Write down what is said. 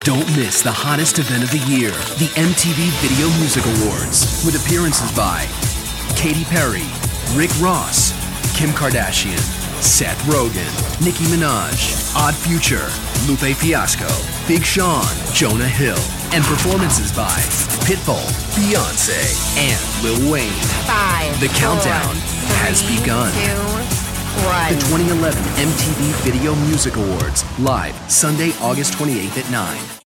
Don't miss the hottest event of the year, the MTV Video Music Awards, with appearances by Katy Perry, Rick Ross, Kim Kardashian, Seth Rogen, Nicki Minaj, Odd Future, Lupe Fiasco, Big Sean, Jonah Hill, and performances by Pitbull, Beyonce, and Lil Wayne. 5, The countdown 4, has 3, begun. 2, 1. The 2011 MTV Video Music Awards, live Sunday, August 28th at 9.